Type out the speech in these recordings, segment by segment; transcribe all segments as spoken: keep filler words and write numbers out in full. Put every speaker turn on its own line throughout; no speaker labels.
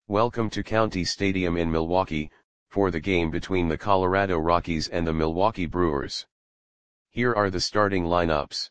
Welcome to County Stadium in Milwaukee, for the game between the Colorado Rockies and the Milwaukee Brewers. Here are the starting lineups.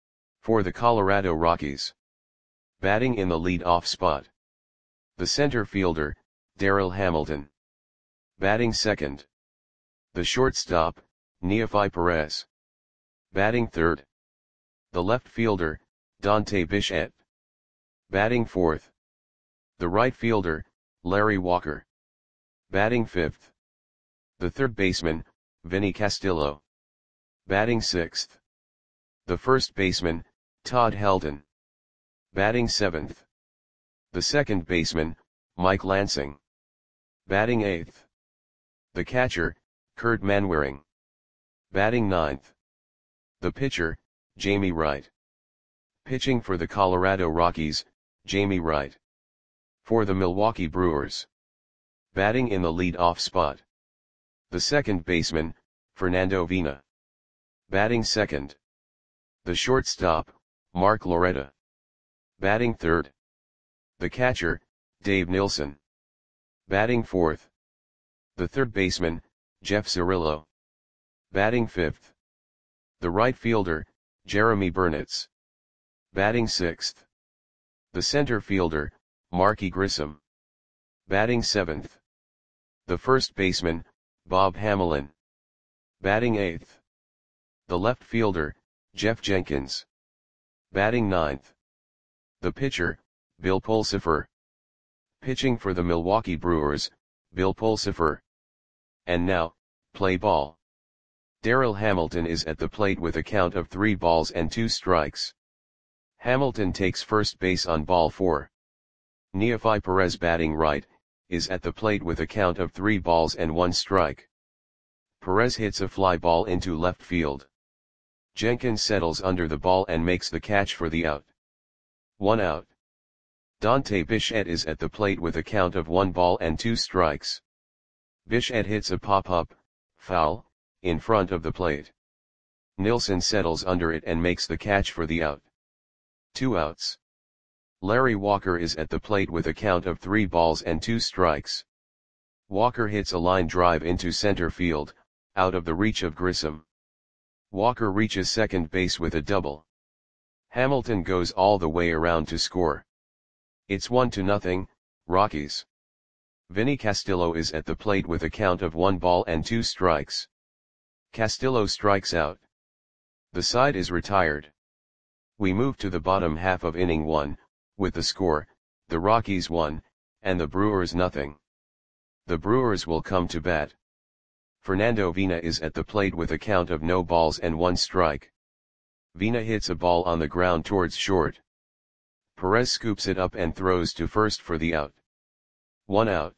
For the Colorado Rockies. Batting in the lead-off spot. The center fielder, Darryl Hamilton. Batting second. The shortstop, Nefi Perez. Batting third. The left fielder, Dante Bichette. Batting fourth. The right fielder, Larry Walker. Batting fifth. The third baseman, Vinny Castillo. Batting sixth. The first baseman, Todd Helton. Batting seventh. The second baseman, Mike Lansing. Batting eighth. The catcher, Kurt Manwaring. Batting ninth. The pitcher, Jamie Wright. Pitching for the Colorado Rockies, Jamie Wright. For the Milwaukee Brewers. Batting in the lead-off spot. The second baseman, Fernando Vina. Batting second. The shortstop, Mark Loretta. Batting third. The catcher, Dave Nilsson. Batting fourth. The third baseman, Jeff Cirillo. Batting fifth. The right fielder, Jeremy Burnitz. Batting sixth. The center fielder, Marky Grissom. Batting seventh. The first baseman, Bob Hamelin. Batting eighth. The left fielder, Jeff Jenkins. Batting ninth. The pitcher, Bill Pulsipher. Pitching for the Milwaukee Brewers, Bill Pulsipher. And now, play ball. Darryl Hamilton is at the plate with a count of three balls and two strikes. Hamilton takes first base on ball four. Nefi Perez, batting right, is at the plate with a count of three balls and one strike. Perez hits a fly ball into left field. Jenkins settles under the ball and makes the catch for the out. One out. Dante Bichette is at the plate with a count of one ball and two strikes. Bichette hits a pop-up, foul, in front of the plate. Nilsson settles under it and makes the catch for the out. Two outs. Larry Walker is at the plate with a count of three balls and two strikes. Walker hits a line drive into center field, out of the reach of Grissom. Walker reaches second base with a double. Hamilton goes all the way around to score. It's one to nothing, Rockies. Vinny Castillo is at the plate with a count of one ball and two strikes. Castillo strikes out. The side is retired. We move to the bottom half of inning one, with the score, the Rockies one, and the Brewers nothing. The Brewers will come to bat. Fernando Vina is at the plate with a count of no balls and one strike. Vina hits a ball on the ground towards short. Perez scoops it up and throws to first for the out. One out.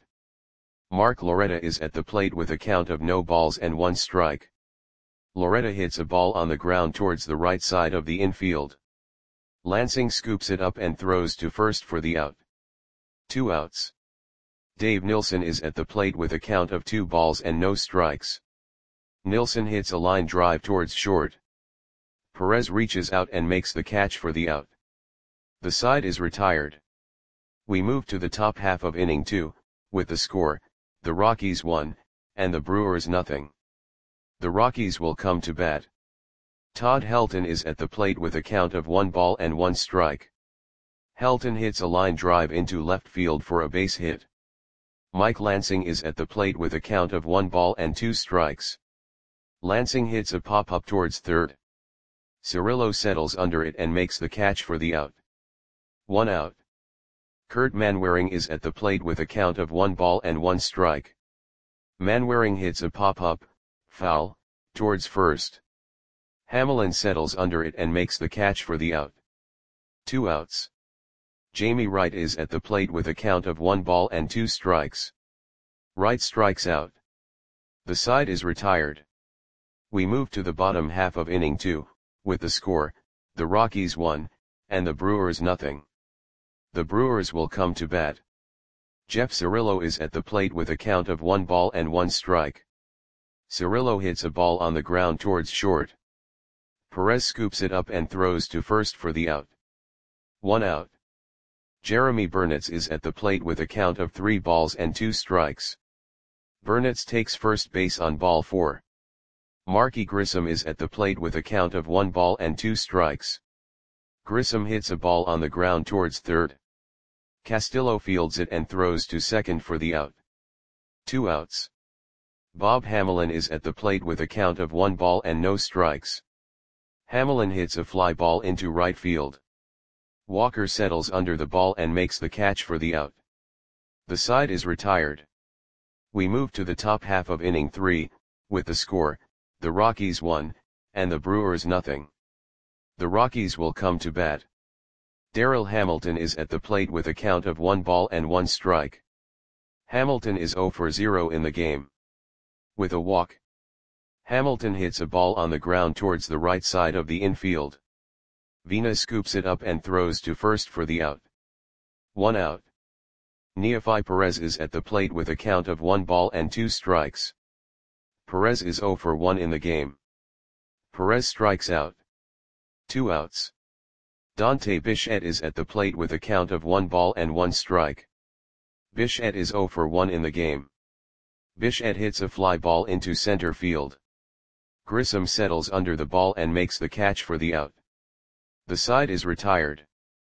Mark Loretta is at the plate with a count of no balls and one strike. Loretta hits a ball on the ground towards the right side of the infield. Lansing scoops it up and throws to first for the out. Two outs. Dave Nilsson is at the plate with a count of two balls and no strikes. Nilsson hits a line drive towards short. Perez reaches out and makes the catch for the out. The side is retired. We move to the top half of inning two, with the score, the Rockies one, and the Brewers nothing. The Rockies will come to bat. Todd Helton is at the plate with a count of one ball and one strike. Helton hits a line drive into left field for a base hit. Mike Lansing is at the plate with a count of one ball and two strikes. Lansing hits a pop-up towards third. Cirillo settles under it and makes the catch for the out. One out. Kurt Manwaring is at the plate with a count of one ball and one strike. Manwaring hits a pop-up, foul, towards first. Hamelin settles under it and makes the catch for the out. Two outs. Jamie Wright is at the plate with a count of one ball and two strikes. Wright strikes out. The side is retired. We move to the bottom half of inning two, with the score, the Rockies one, and the Brewers nothing. The Brewers will come to bat. Jeff Cirillo is at the plate with a count of one ball and one strike. Cirillo hits a ball on the ground towards short. Perez scoops it up and throws to first for the out. One out. Jeremy Burnitz is at the plate with a count of three balls and two strikes. Burnitz takes first base on ball four. Marky Grissom is at the plate with a count of one ball and two strikes. Grissom hits a ball on the ground towards third. Castillo fields it and throws to second for the out. Two outs. Bob Hamelin is at the plate with a count of one ball and no strikes. Hamelin hits a fly ball into right field. Walker settles under the ball and makes the catch for the out. The side is retired. We move to the top half of inning three, with the score, the Rockies one, and the Brewers nothing. The Rockies will come to bat. Darryl Hamilton is at the plate with a count of one ball and one strike. Hamilton is zero for zero in the game. With a walk, Hamilton hits a ball on the ground towards the right side of the infield. Vina scoops it up and throws to first for the out. One out. Neefi Perez is at the plate with a count of one ball and two strikes. Perez is zero for one in the game. Perez strikes out. Two outs. Dante Bichette is at the plate with a count of one ball and one strike. Bichette is zero for one in the game. Bichette hits a fly ball into center field. Grissom settles under the ball and makes the catch for the out. The side is retired.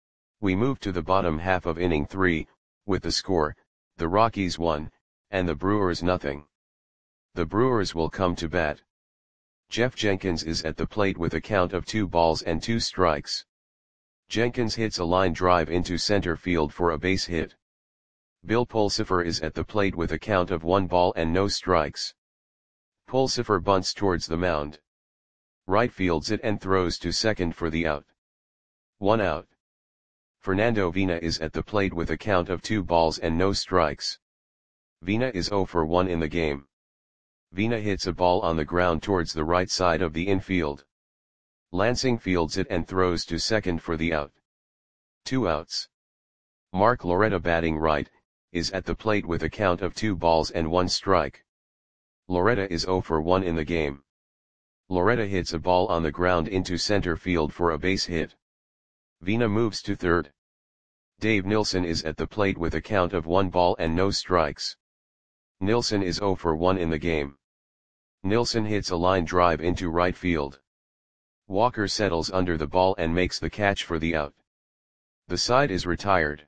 We move to the bottom half of inning three, with the score, the Rockies one, and the Brewers nothing. The Brewers will come to bat. Jeff Jenkins is at the plate with a count of two balls and two strikes. Jenkins hits a line drive into center field for a base hit. Bill Pulsipher is at the plate with a count of one ball and no strikes. Pulsipher bunts towards the mound. Right fields it and throws to second for the out. One out. Fernando Vina is at the plate with a count of two balls and no strikes. Vina is zero for one in the game. Vina hits a ball on the ground towards the right side of the infield. Lansing fields it and throws to second for the out. Two outs. Mark Loretta, batting right, is at the plate with a count of two balls and one strike. Loretta is zero for one in the game. Loretta hits a ball on the ground into center field for a base hit. Vina moves to third. Dave Nilsson is at the plate with a count of one ball and no strikes. Nilsson is zero for one in the game. Nilsson hits a line drive into right field. Walker settles under the ball and makes the catch for the out. The side is retired.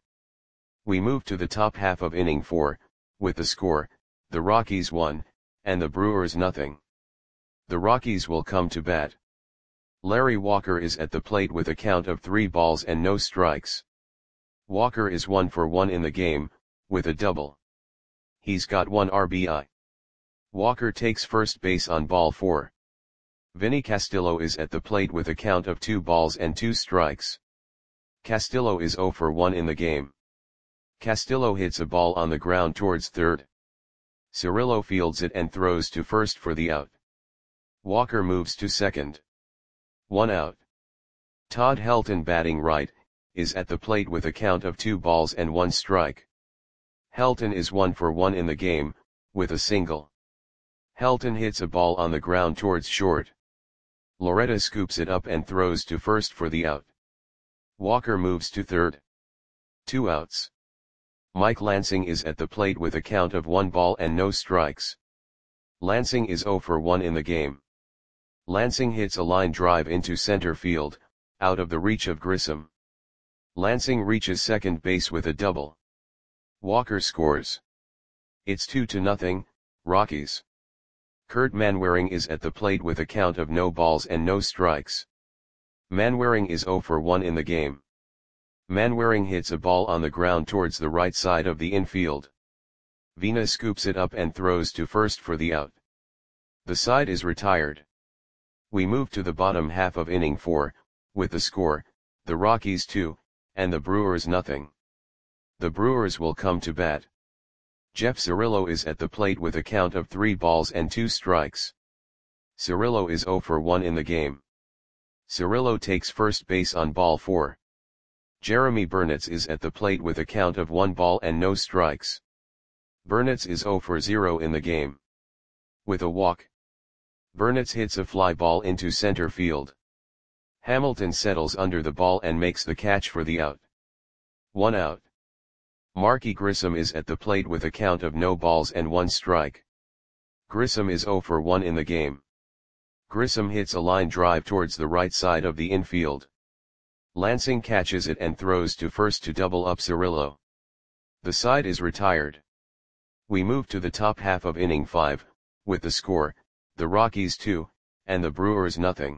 We move to the top half of inning four, with the score, the Rockies one, and the Brewers nothing. The Rockies will come to bat. Larry Walker is at the plate with a count of three balls and no strikes. Walker is one for one in the game, with a double. He's got one R B I. Walker takes first base on ball four. Vinny Castillo is at the plate with a count of two balls and two strikes. Castillo is zero for one in the game. Castillo hits a ball on the ground towards third. Cirillo fields it and throws to first for the out. Walker moves to second. One out. Todd Helton, batting right, is at the plate with a count of two balls and one strike. Helton is one for one in the game, with a single. Helton hits a ball on the ground towards short. Loretta scoops it up and throws to first for the out. Walker moves to third. Two outs. Mike Lansing is at the plate with a count of one ball and no strikes. Lansing is zero for one in the game. Lansing hits a line drive into center field, out of the reach of Grissom. Lansing reaches second base with a double. Walker scores. It's two to nothing, Rockies. Kurt Manwaring is at the plate with a count of no balls and no strikes. Manwaring is zero for one in the game. Manwaring hits a ball on the ground towards the right side of the infield. Vina scoops it up and throws to first for the out. The side is retired. We move to the bottom half of inning four, with the score, the Rockies two, and the Brewers nothing. The Brewers will come to bat. Jeff Cirillo is at the plate with a count of three balls and two strikes. Cirillo is zero for one in the game. Cirillo takes first base on ball four. Jeremy Burnitz is at the plate with a count of one ball and no strikes. Burnitz is zero for zero in the game. With a walk, Burnitz hits a fly ball into center field. Hamilton settles under the ball and makes the catch for the out. One out. Marky Grissom is at the plate with a count of no balls and one strike. Grissom is zero for one in the game. Grissom hits a line drive towards the right side of the infield. Lansing catches it and throws to first to double up Cirillo. The side is retired. We move to the top half of inning five, with the score, the Rockies two, and the Brewers nothing.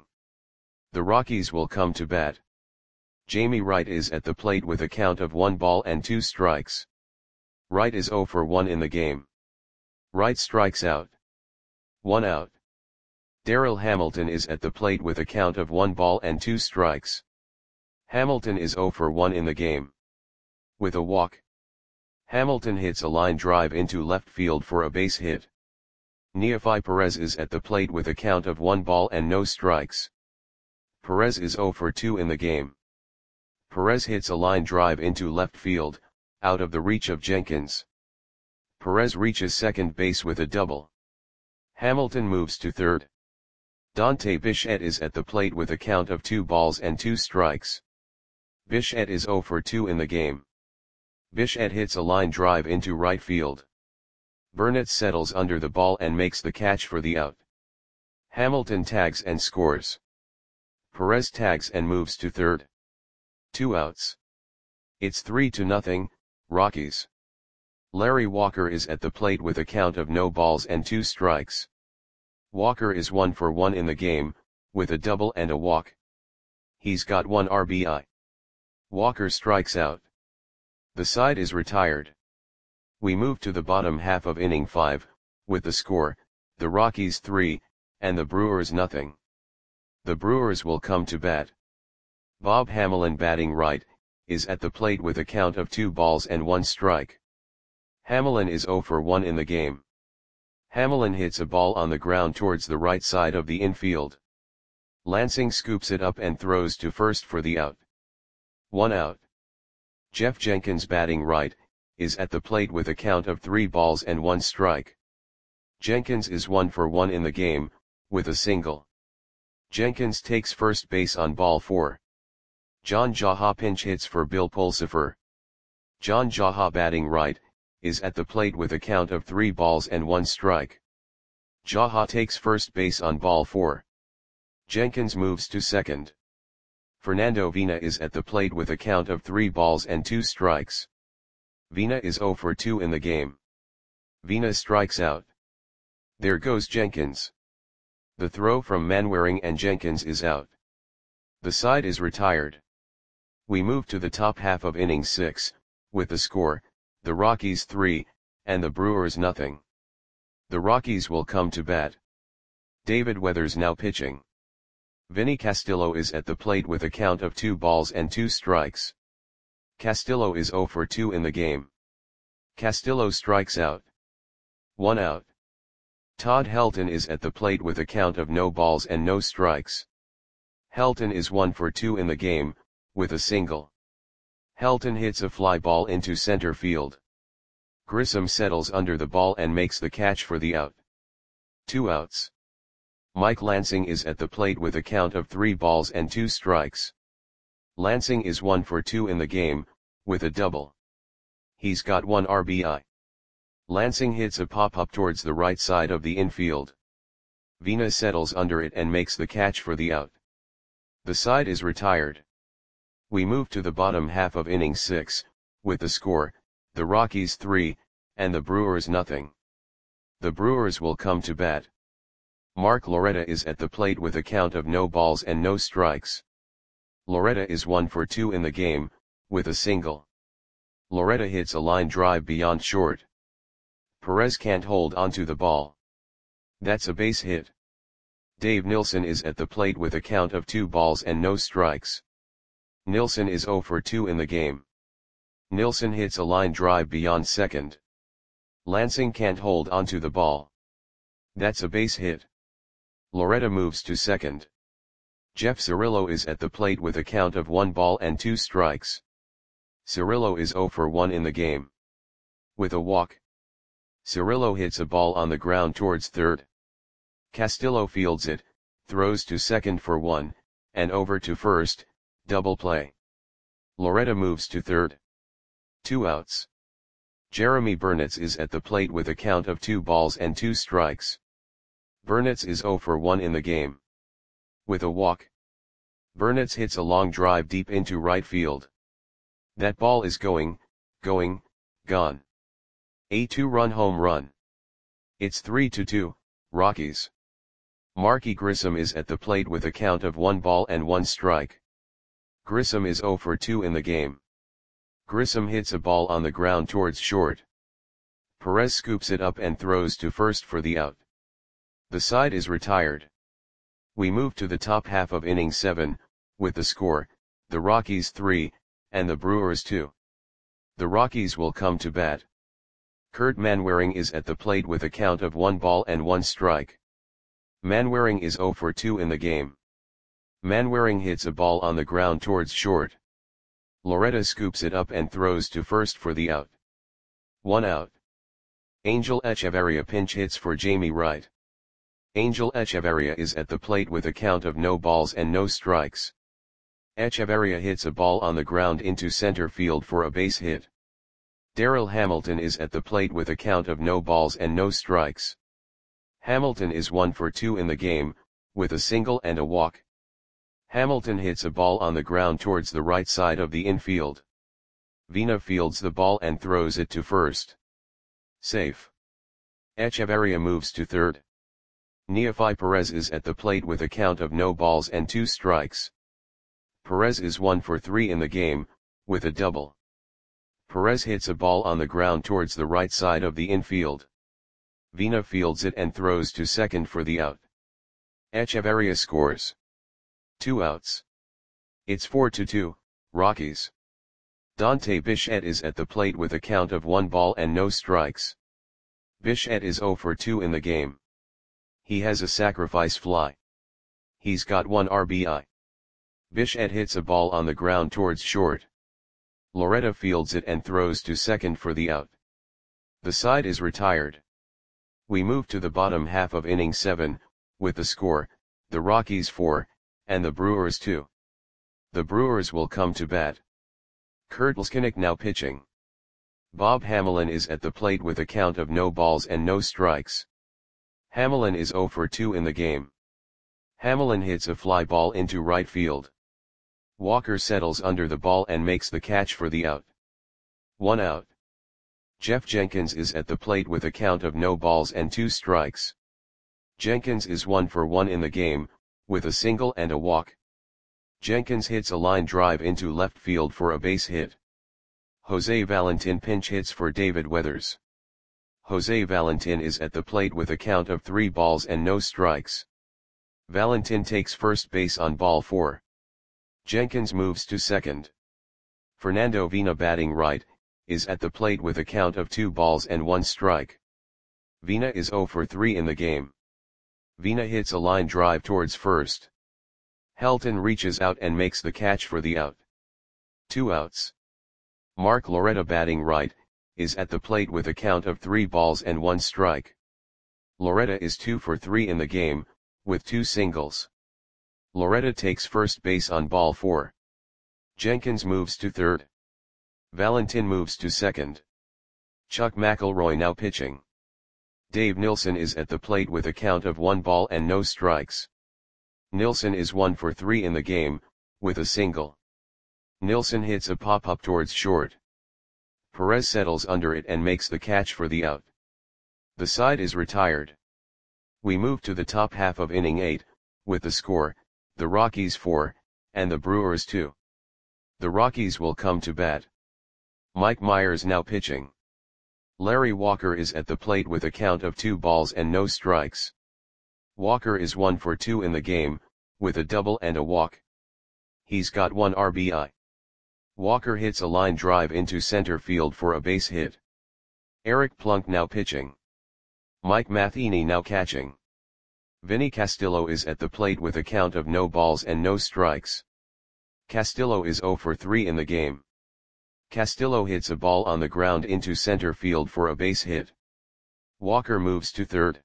The Rockies will come to bat. Jamie Wright is at the plate with a count of one ball and two strikes. Wright is zero for one in the game. Wright strikes out. One out. Darryl Hamilton is at the plate with a count of one ball and two strikes. Hamilton is zero for one in the game. With a walk. Hamilton hits a line drive into left field for a base hit. Neefi Perez is at the plate with a count of one ball and no strikes. Perez is zero for two in the game. Perez hits a line drive into left field, out of the reach of Jenkins. Perez reaches second base with a double. Hamilton moves to third. Dante Bichette is at the plate with a count of two balls and two strikes. Bichette is zero for two in the game. Bichette hits a line drive into right field. Burnett settles under the ball and makes the catch for the out. Hamilton tags and scores. Perez tags and moves to third. Two outs. It's three to nothing, Rockies. Larry Walker is at the plate with a count of no balls and two strikes. Walker is one for one in the game, with a double and a walk. He's got one R B I. Walker strikes out. The side is retired. We move to the bottom half of inning five, with the score, the Rockies three, and the Brewers nothing. The Brewers will come to bat. Bob Hamelin batting right, is at the plate with a count of two balls and one strike. Hamelin is zero for one in the game. Hamelin hits a ball on the ground towards the right side of the infield. Lansing scoops it up and throws to first for the out. One out. Jeff Jenkins batting right, is at the plate with a count of three balls and one strike. Jenkins is one for one in the game, with a single. Jenkins takes first base on ball four. John Jaha pinch hits for Bill Pulsipher. John Jaha batting right, is at the plate with a count of three balls and one strike. Jaha takes first base on ball four. Jenkins moves to second. Fernando Vina is at the plate with a count of three balls and two strikes. Vina is zero for two in the game. Vina strikes out. There goes Jenkins. The throw from Manwaring and Jenkins is out. The side is retired. We move to the top half of inning six, with the score, the Rockies three, and the Brewers nothing. The Rockies will come to bat. David Weathers now pitching. Vinny Castillo is at the plate with a count of two balls and two strikes. Castillo is zero for two in the game. Castillo strikes out. One out. Todd Helton is at the plate with a count of no balls and no strikes. Helton is one for two in the game, with a single. Helton hits a fly ball into center field. Grissom settles under the ball and makes the catch for the out. Two outs. Mike Lansing is at the plate with a count of three balls and two strikes. Lansing is one for two in the game, with a double. He's got one R B I. Lansing hits a pop-up towards the right side of the infield. Vina settles under it and makes the catch for the out. The side is retired. We move to the bottom half of inning six, with the score, the Rockies three, and the Brewers nothing. The Brewers will come to bat. Mark Loretta is at the plate with a count of no balls and no strikes. Loretta is one for two in the game, with a single. Loretta hits a line drive beyond short. Perez can't hold onto the ball. That's a base hit. Dave Nilsson is at the plate with a count of two balls and no strikes. Nilsson is zero for two in the game. Nilsson hits a line drive beyond second. Lansing can't hold onto the ball. That's a base hit. Loretta moves to second. Jeff Cirillo is at the plate with a count of one ball and two strikes. Cirillo is zero for one in the game. With a walk. Cirillo hits a ball on the ground towards third. Castillo fields it, throws to second for one, and over to first, double play. Loretta moves to third. Two outs. Jeremy Burnitz is at the plate with a count of two balls and two strikes. Burnitz is zero for one in the game. With a walk, Burnitz hits a long drive deep into right field. That ball is going, going, gone. A two-run home run. It's three to two, Rockies. Marky Grissom is at the plate with a count of one ball and one strike. Grissom is zero for two in the game. Grissom hits a ball on the ground towards short. Perez scoops it up and throws to first for the out. The side is retired. We move to the top half of inning seven, with the score, the Rockies three, and the Brewers two. The Rockies will come to bat. Kurt Manwaring is at the plate with a count of one ball and one strike. Manwaring is zero for two in the game. Manwaring hits a ball on the ground towards short. Loretta scoops it up and throws to first for the out. One out. Angel Echeverria pinch hits for Jamie Wright. Angel Echeverria is at the plate with a count of no balls and no strikes. Echeverria hits a ball on the ground into center field for a base hit. Darryl Hamilton is at the plate with a count of no balls and no strikes. Hamilton is one for two in the game, with a single and a walk. Hamilton hits a ball on the ground towards the right side of the infield. Vina fields the ball and throws it to first. Safe. Echeverria moves to third. Neofi Perez is at the plate with a count of no balls and two strikes. Perez is one for three in the game, with a double. Perez hits a ball on the ground towards the right side of the infield. Vina fields it and throws to second for the out. Echeverria scores. Two outs. It's four to two, Rockies. Dante Bichette is at the plate with a count of one ball and no strikes. Bichette is zero for two in the game. He has a sacrifice fly. He's got one R B I. Bichette hits a ball on the ground towards short. Loretta fields it and throws to second for the out. The side is retired. We move to the bottom half of inning seven, with the score, the Rockies four, and the Brewers two. The Brewers will come to bat. Kurt Leskinick now pitching. Bob Hamelin is at the plate with a count of no balls and no strikes. Hamelin is zero for two in the game. Hamelin hits a fly ball into right field. Walker settles under the ball and makes the catch for the out. One out. Jeff Jenkins is at the plate with a count of no balls and two strikes. Jenkins is one for one in the game, with a single and a walk. Jenkins hits a line drive into left field for a base hit. Jose Valentin pinch hits for David Weathers. Jose Valentin is at the plate with a count of three balls and no strikes. Valentin takes first base on ball four. Jenkins moves to second. Fernando Vina batting right, is at the plate with a count of two balls and one strike. Vina is zero for three in the game. Vina hits a line drive towards first. Helton reaches out and makes the catch for the out. Two outs. Mark Loretta batting right, is at the plate with a count of three balls and one strike. Loretta is two for three in the game, with two singles. Loretta takes first base on ball four. Jenkins moves to third. Valentin moves to second. Chuck McElroy now pitching. Dave Nilsson is at the plate with a count of one ball and no strikes. Nilsson is one for three in the game, with a single. Nilsson hits a pop-up towards short. Perez settles under it and makes the catch for the out. The side is retired. We move to the top half of inning eight, with the score, the Rockies four, and the Brewers two. The Rockies will come to bat. Mike Myers now pitching. Larry Walker is at the plate with a count of two balls and no strikes. Walker is one for two in the game, with a double and a walk. He's got one R B I. Walker hits a line drive into center field for a base hit. Eric Plunk now pitching. Mike Matheny now catching. Vinny Castillo is at the plate with a count of no balls and no strikes. Castillo is zero for three in the game. Castillo hits a ball on the ground into center field for a base hit. Walker moves to third.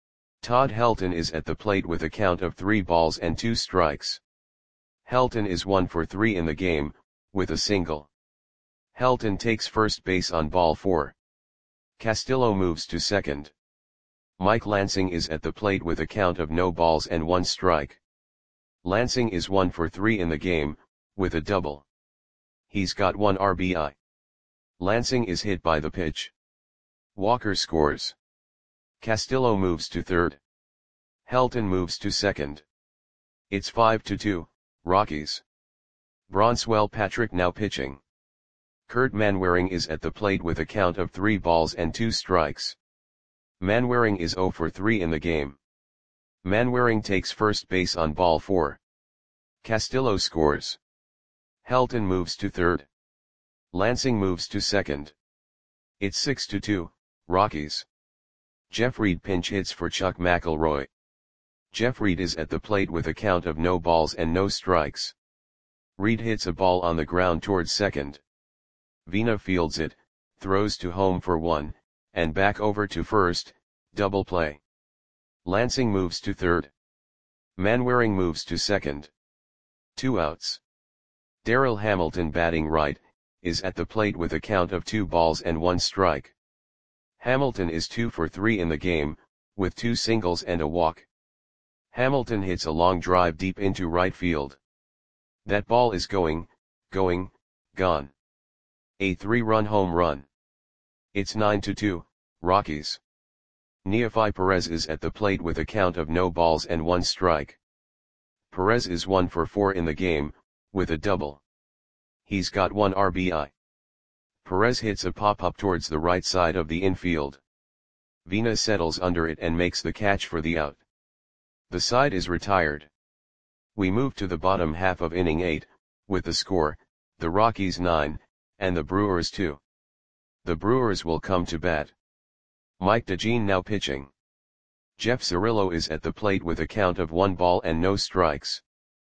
Todd Helton is at the plate with a count of three balls and two strikes. Helton is one for three in the game, with a single. Helton takes first base on ball four. Castillo moves to second. Mike Lansing is at the plate with a count of no balls and one strike. Lansing is one for three in the game, with a double. He's got one R B I. Lansing is hit by the pitch. Walker scores. Castillo moves to third. Helton moves to second. It's five to two, Rockies. Bronswell Patrick now pitching. Kurt Manwaring is at the plate with a count of three balls and two strikes. Manwaring is zero for three in the game. Manwaring takes first base on ball four. Castillo scores. Helton moves to third. Lansing moves to second. It's six to two, Rockies. Jeff Reed pinch hits for Chuck McElroy. Jeff Reed is at the plate with a count of no balls and no strikes. Reed hits a ball on the ground towards second. Vina fields it, throws to home for one, and back over to first, double play. Lansing moves to third. Manwaring moves to second. Two outs. Darrell Hamilton batting right, is at the plate with a count of two balls and one strike. Hamilton is two for three in the game, with two singles and a walk. Hamilton hits a long drive deep into right field. That ball is going, going, gone. A three-run home run. It's nine to two, Rockies. Neefi Perez is at the plate with a count of no balls and one strike. Perez is one for four in the game, with a double. He's got one R B I. Perez hits a pop-up towards the right side of the infield. Vina settles under it and makes the catch for the out. The side is retired. We move to the bottom half of inning eight, with the score, the Rockies nine, and the Brewers two. The Brewers will come to bat. Mike DeJean now pitching. Jeff Cirillo is at the plate with a count of one ball and no strikes.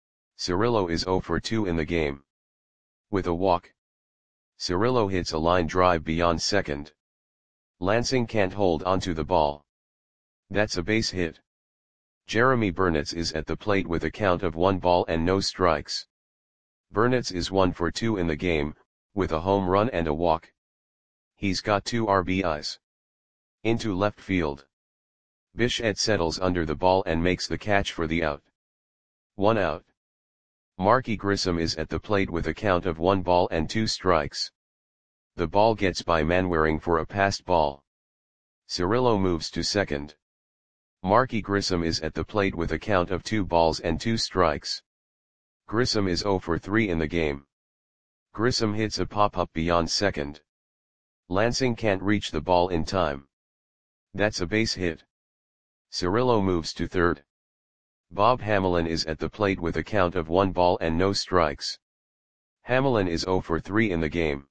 Cirillo is zero for two in the game. With a walk. Cirillo hits a line drive beyond second. Lansing can't hold onto the ball. That's a base hit. Jeremy Burnitz is at the plate with a count of one ball and no strikes. Burnitz is one for two in the game, with a home run and a walk. He's got two R B Is. Into left field. Bichette settles under the ball and makes the catch for the out. One out. Marky Grissom is at the plate with a count of one ball and two strikes. The ball gets by Manwaring for a passed ball. Cirillo moves to second. Marky Grissom is at the plate with a count of two balls and two strikes. Grissom is zero for three in the game. Grissom hits a pop-up beyond second. Lansing can't reach the ball in time. That's a base hit. Cirillo moves to third. Bob Hamelin is at the plate with a count of one ball and no strikes. Hamelin is zero for three in the game.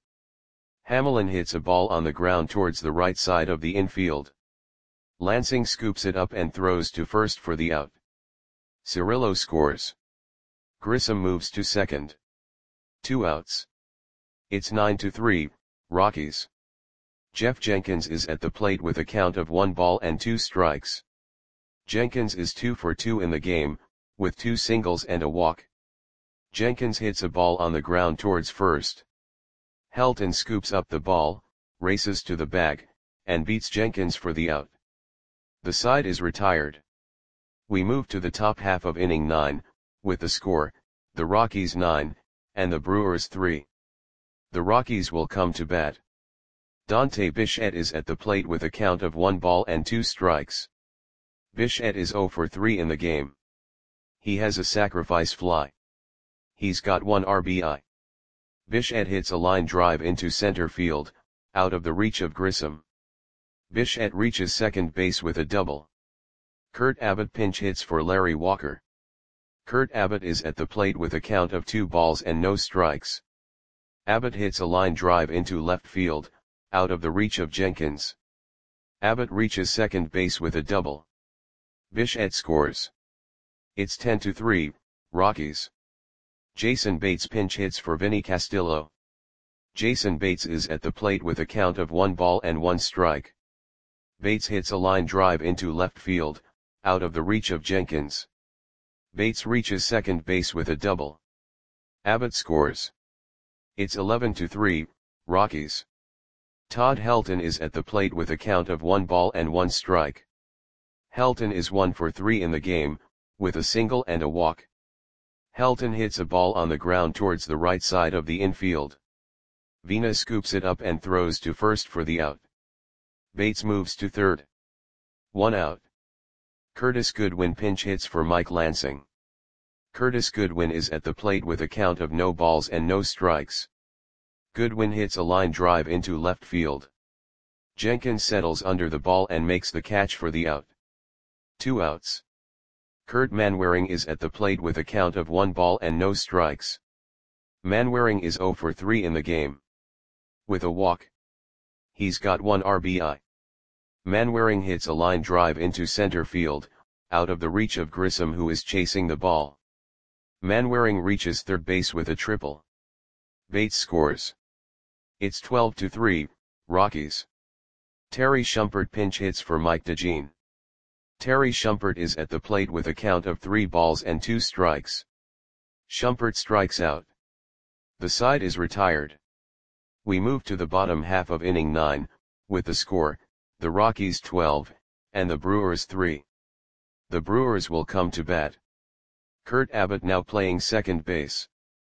Hamelin hits a ball on the ground towards the right side of the infield. Lansing scoops it up and throws to first for the out. Cirillo scores. Grissom moves to second. Two outs. It's nine to three, Rockies. Jeff Jenkins is at the plate with a count of one ball and two strikes. Jenkins is two for two in the game, with two singles and a walk. Jenkins hits a ball on the ground towards first. Helton scoops up the ball, races to the bag, and beats Jenkins for the out. The side is retired. We move to the top half of inning nine, with the score, the Rockies nine, and the Brewers three. The Rockies will come to bat. Dante Bichette is at the plate with a count of one ball and two strikes. Bichette is zero for three in the game. He has a sacrifice fly. He's got one R B I. Bichette hits a line drive into center field, out of the reach of Grissom. Bichette reaches second base with a double. Kurt Abbott pinch hits for Larry Walker. Kurt Abbott is at the plate with a count of two balls and no strikes. Abbott hits a line drive into left field, out of the reach of Jenkins. Abbott reaches second base with a double. Bichette scores. It's ten to three, Rockies. Jason Bates pinch hits for Vinny Castillo. Jason Bates is at the plate with a count of one ball and one strike. Bates hits a line drive into left field, out of the reach of Jenkins. Bates reaches second base with a double. Abbott scores. It's eleven to three, Rockies. Todd Helton is at the plate with a count of one ball and one strike. Helton is one for three in the game, with a single and a walk. Helton hits a ball on the ground towards the right side of the infield. Vina scoops it up and throws to first for the out. Bates moves to third. One out. Curtis Goodwin pinch hits for Mike Lansing. Curtis Goodwin is at the plate with a count of no balls and no strikes. Goodwin hits a line drive into left field. Jenkins settles under the ball and makes the catch for the out. Two outs. Kurt Manwaring is at the plate with a count of one ball and no strikes. Manwaring is zero for three in the game. With a walk. He's got one R B I. Manwaring hits a line drive into center field, out of the reach of Grissom, who is chasing the ball. Manwaring reaches third base with a triple. Bates scores. It's twelve to three, Rockies. Terry Shumpert pinch hits for Mike DeJean. Terry Shumpert is at the plate with a count of three balls and two strikes. Shumpert strikes out. The side is retired. We move to the bottom half of inning nine, with the score, the Rockies twelve, and the Brewers three. The Brewers will come to bat. Kurt Abbott now playing second base.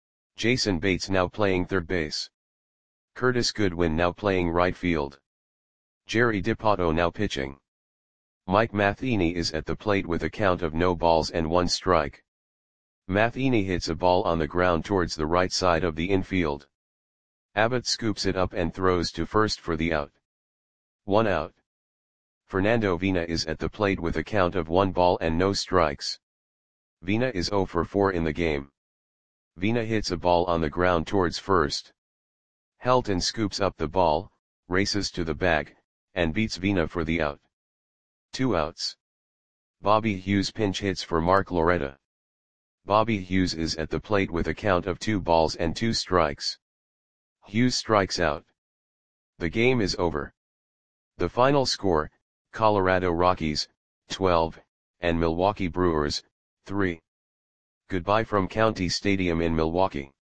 Jason Bates now playing third base. Curtis Goodwin now playing right field. Jerry DiPato now pitching. Mike Matheny is at the plate with a count of no balls and one strike. Matheny hits a ball on the ground towards the right side of the infield. Abbott scoops it up and throws to first for the out. One out. Fernando Vina is at the plate with a count of one ball and no strikes. Vina is zero for four in the game. Vina hits a ball on the ground towards first. Helton scoops up the ball, races to the bag, and beats Vina for the out. Two outs. Bobby Hughes pinch hits for Mark Loretta. Bobby Hughes is at the plate with a count of two balls and two strikes. Hughes strikes out. The game is over. The final score, Colorado Rockies, twelve, and Milwaukee Brewers, three. Goodbye from County Stadium in Milwaukee.